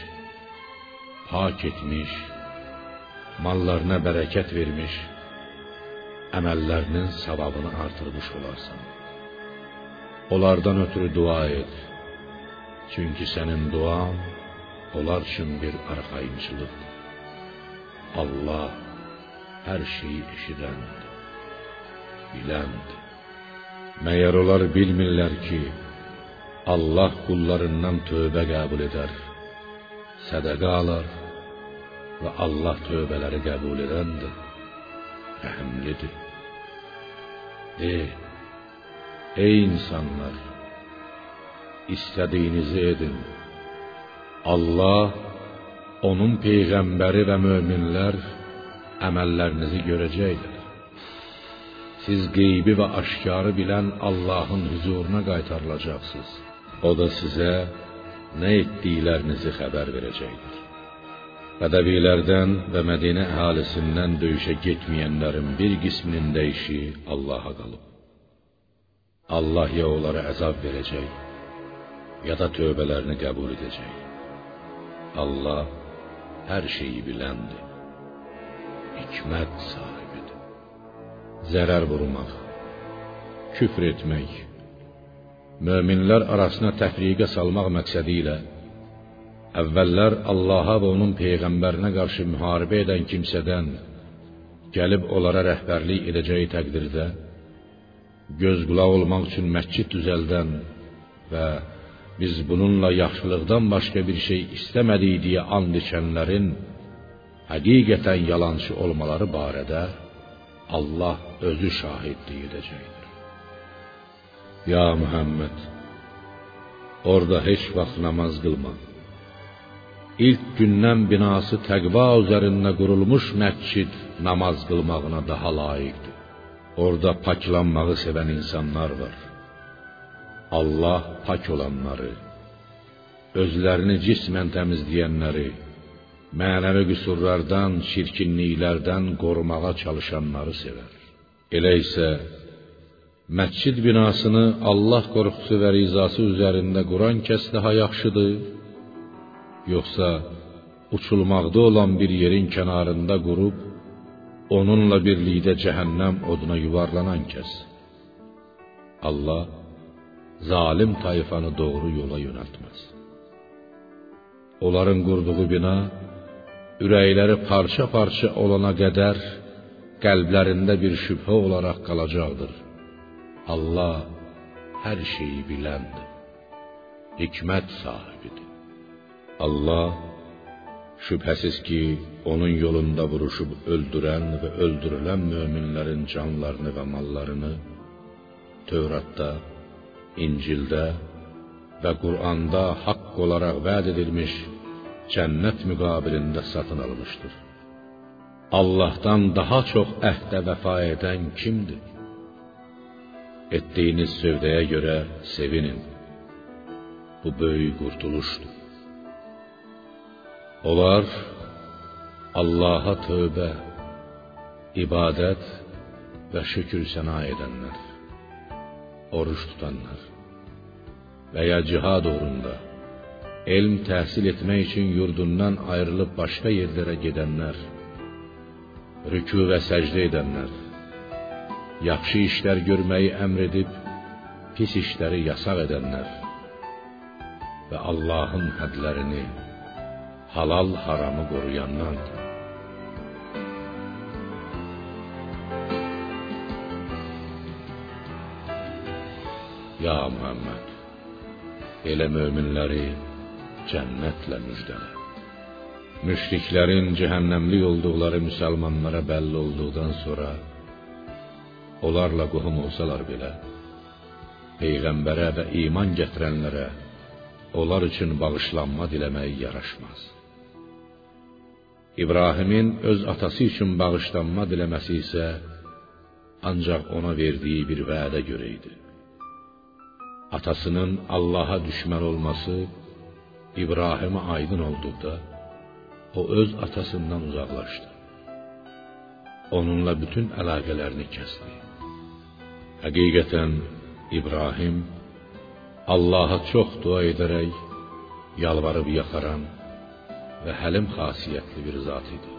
pak etmiş, mallarına bərəkət vermiş, əməllərinin savabını artırmış olarsan. Onlardan ötürü dua et. Çünki sənin duan onlar üçün bir arxayınçılıqdır. Allah hər şeyi eşidəndir, biləndir. Məyər onlar bilmirlər ki, Allah qullarından tövbə qəbul edər, sədəqə alar və Allah tövbələri qəbul edəndir, rəhimlidir. De, ey insanlar, istədiyinizi edin. Allah, onun peyğəmbəri və möminlər əməllərinizi görəcəklər. Siz qeybi və aşkarı bilən Allahın huzuruna qaytarılacaqsınız. O da sizə nə etdiklərinizi xəbər verəcəkdir. Bədəvilərdən və Mədinə əhalisindən döyüşə getməyənlərin bir qisminin də işi Allaha qalıb. Allah ya onlara əzab verəcək, ya da tövbələrini qəbul edəcək. Allah hər şeyi biləndir, hikmət sahibidir. Zərər vurmaq, küfr etmək, möminlər arasına təfriqə salmaq məqsədi ilə əvvəllər Allaha və onun peyğəmbərinə qarşı müharibə edən kimsədən gəlib onlara rəhbərlik edəcəyi təqdirdə göz qulaq olmaq üçün məscid düzəldən və biz bununla yaxşılıqdan başqa bir şey istəmədik deyə and içənlərin həqiqətən yalançı olmaları barədə Allah özü şahidlik edəcəkdir. Ya Muhammed, orada heç vaxt namaz qılma. İlk gündən binası təqva üzərində qurulmuş məscid namaz qılmağına daha layiqdir. Orada paklanmağı sevən insanlar var. Allah pak olanları, özlərini cismən təmizləyənləri, mənəvi qüsurlardan, çirkinliklərdən qorumağa çalışanları sevər. Elə isə məscid binasını Allah qorxusu və rizası üzərində quran kəs daha yaxşıdır, yoxsa uçulmaqda olan bir yerin kənarında qurub, onunla birlikdə cəhənnəm oduna yuvarlanan kəs? Allah zalim tayfanı doğru yola yönəltməz. Onların qurduğu bina ürəkləri parça-parça olana qədər qəlblərində bir şübhə olaraq qalacaqdır. Allah hər şeyi biləndir, hikmət sahibidir. Allah şübhəsiz ki, onun yolunda vuruşub öldürən və öldürülən möminlərin canlarını və mallarını Tövratda, İncildə və Qur'anda haqq olaraq vəd edilmiş cənnət müqabilində satın almışdır. Allah'tan daha çox əhdə vəfa edən kimdir? Etdiyiniz sövdəyə görə sevinin. Bu böyük qurtuluşdur. Onlar Allah'a tövbə, ibadət və şükür səna edənlər, oruç tutanlar və ya cihad uğrunda elm təhsil etmək üçün yurdundan ayrılıb başqa yerlərə gedənlər, rükû və səcdə edənlər, yaxşı işlər görməyi əmr edib pis işləri yasaq edənlər və Allah'ın hədlərini, halal haramı qoruyanlardır. Ya Muhammed, elə möminləri cənnətlə müjdələ. Müşriklərin cəhənnəmlik olduqları müsəlmanlara bəlli olduqdan sonra, onlarla qohum olsalar belə, Peyğəmbərə və iman gətirənlərə onlar üçün bağışlanma diləməyi yaraşmaz. İbrahimin öz atası üçün bağışlanma diləməsi isə ancaq ona verdiyi bir vədə görə idi. Atasının Allah'a düşmən olması İbrahimə aydın olduqda, o öz atasından uzaqlaşdı. Onunla bütün əlaqələrini kəsdi. Həqiqətən İbrahim Allah'a çox dua edərək, yalvarıb yaxaran və həlim xasiyyətli bir zat idi.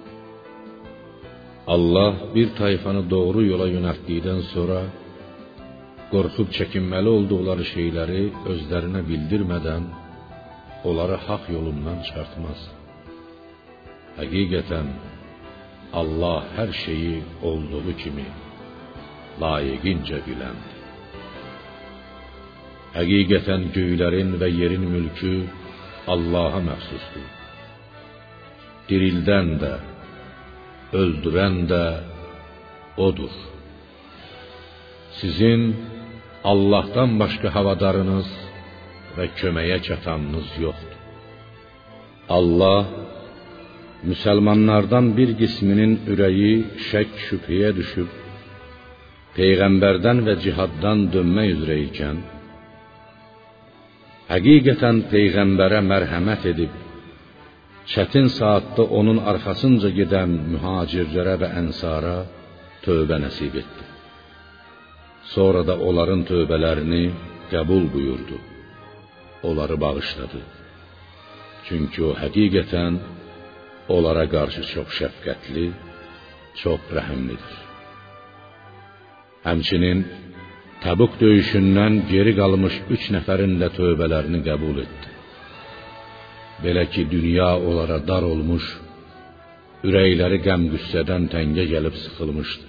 Allah bir tayfanı doğru yola yönəltdikdən sonra, qorxub çəkinməli olduqları şeyləri özlərinə bildirmədən, onları haqq yolundan çıxartmaz. Həqiqətən Allah hər şeyi olduğu kimi layiqincə biləndir. Həqiqətən göylərin və yerin mülkü Allah'a məxsusdur. Dirildən də, öldürən də O'dur. Sizin Allah'tan başqa havadarınız və köməyə çatanınız yoxdur. Allah müsəlmanlardan bir qisminin ürəyi şək şübhəyə düşüb, Peyğəmbərdən və cihaddan dönmək üzrə ikən, həqiqətən Peyğəmbərə mərhəmət edib, çətin saatda onun arxasınca gedən mühacirlərə və ənsara tövbə nəsib etdi. Sonra da onların tövbələrini qəbul buyurdu, onları bağışladı. Çünki o həqiqətən onlara qarşı çox şəfqətli, çox rəhimlidir. Həmçinin Təbuk döyüşündən geri qalmış üç nəfərin də tövbələrini qəbul etdi. Belə ki, dünya onlara dar olmuş, ürəkləri qəm-qüssədən təngə gəlib sıxılmışdı.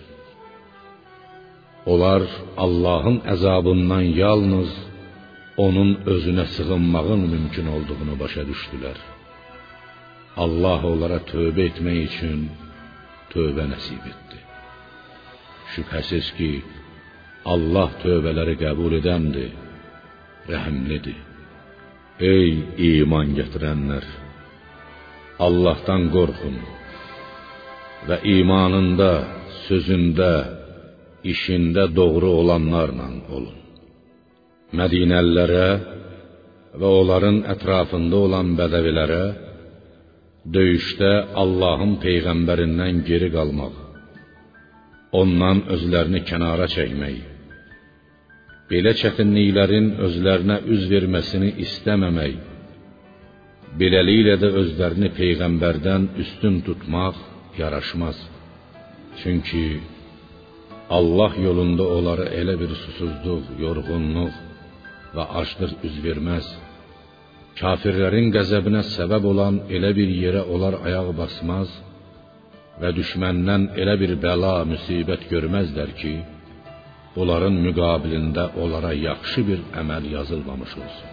Onlar Allah'ın əzabından yalnız onun özünə sığınmağın mümkün olduğunu başa düşdülər. Allah onlara tövbə etmək üçün tövbə nəsib etdi. Şübhəsiz ki, Allah tövbələri qəbul edəndir, rəhimlidir. Ey iman gətirənlər! Allah'tan qorxun və imanında, sözündə, işində doğru olanlarla olun. Mədinəlilərə və onların ətrafında olan bədəvilərə döyüşdə Allahın peyğəmbərindən geri qalmaq, ondan özlərini kənara çəkmək, belə çətinliklərin özlərinə üz verməsini istəməmək, beləliklə də özlərini peyğəmbərdən üstün tutmaq yaraşmaz. Çünki Allah yolunda onlara elə bir susuzluq, yorğunluq və aclıq üz verməz. Kafirlərin qəzəbinə səbəb olan elə bir yerə onlar ayaq basmaz və düşməndən elə bir bəla, müsibət görməzlər ki, onların müqabilində onlara yaxşı bir əməl yazılmamış olsun.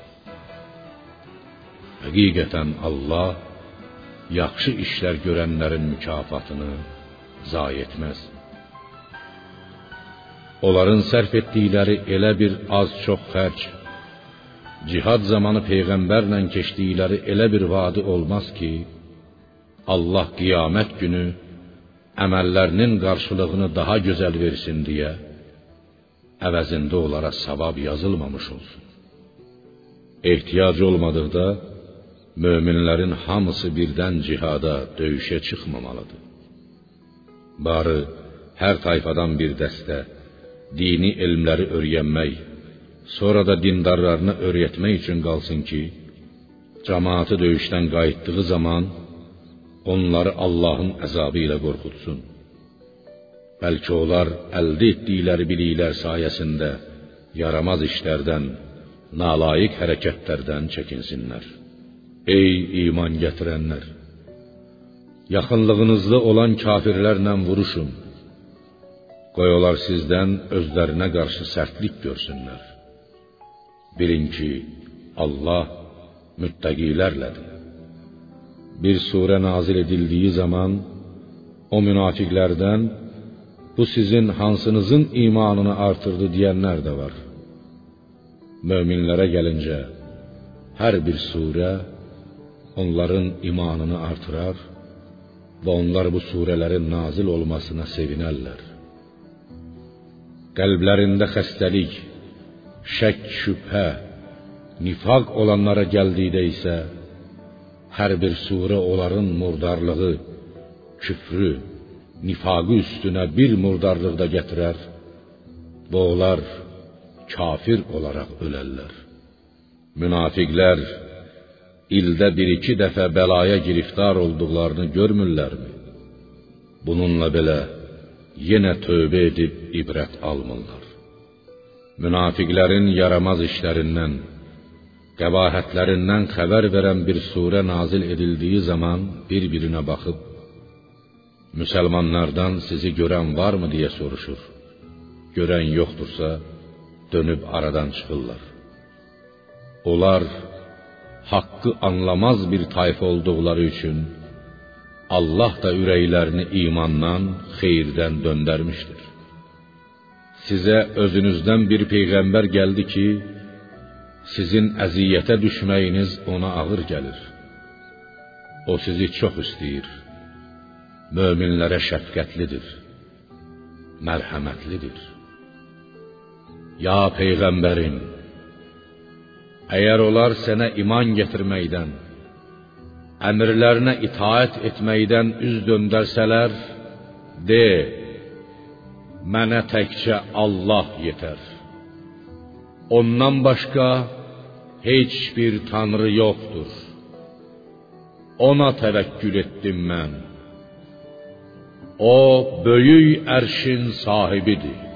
Həqiqətən Allah yaxşı işlər görənlərin mükafatını zayi etməz. Onların sərf etdikləri elə bir az-çox xərc, cihad zamanı peyğəmbərlə keçdikləri elə bir vadi olmaz ki, Allah qiyamət günü əməllərinin qarşılığını daha gözəl versin deyə əvəzində onlara savab yazılmamış olsun. Ehtiyac olmadıqda möminlərin hamısı birdən cihada, döyüşə çıxmamalıdır. Barı hər tayfadan bir dəstə dini elmləri öyrənmək, sonra da dindarlarını öyrətmək üçün qalsın ki, cəmaatı döyüşdən qayıtdığı zaman onları Allahın əzabı ilə qorxutsun. Bəlkə onlar əldə etdikləri biliklər sayəsində yaramaz işlərdən, nalayiq hərəkətlərdən çəkinsinlər. Ey iman gətirənlər! Yaxınlığınızda olan kafirlərlə vuruşun. Qoy onlar sizdən özlərinə qarşı sərtlik görsünlər. Bilin ki, Allah müttəqilərlədir. Bir surə nazil edildiyi zaman o münafiqlərdən bu sizin hansınızın imanını artırdı deyənlər də var. Möminlərə gəlincə, hər bir surə onların imanını artırar və onlar bu surələrin nazil olmasına sevinərlər. Qəlblərində xəstəlik, şək, şübhə, nifaq olanlara gəldikdə isə hər bir surə onların murdarlığı, küfrü, nifaqı üstünə bir murdarlıq da gətirər və onlar kafir olaraq ölərlər. Münafiqlər ildə bir-iki dəfə bəlaya giriftar olduqlarını görmürlərmi? Bununla belə yenə tövbə edib ibrət almırlar. Münafiqlərin yaramaz işlərindən, qəbahətlərindən xəbər verən bir surə nazil edildiyi zaman bir-birinə baxıb, müsəlmanlardan sizi görən varmı deyə soruşur. Görən yoxdursa, dönüb aradan çıxırlar. Onlar haqqı anlamaz bir tayfa olduqları üçün Allah da ürəklərini imandan, xeyirdən döndərmişdir. Sizə özünüzdən bir peyğəmbər gəldi ki, sizin əziyyətə düşməyiniz ona ağır gəlir. O sizi çox istəyir, möminlərə şəfqətlidir, mərhəmətlidir. Ya peyğəmbərim, əgər onlar sənə iman gətirməkdən, əmrlərinə itaət etməkdən üz döndərsələr, de, mənə təkcə Allah yetər. Ondan başqa heç bir tanrı yoxdur. Ona təvəkkül etdim mən. O, böyük ərşin sahibidir.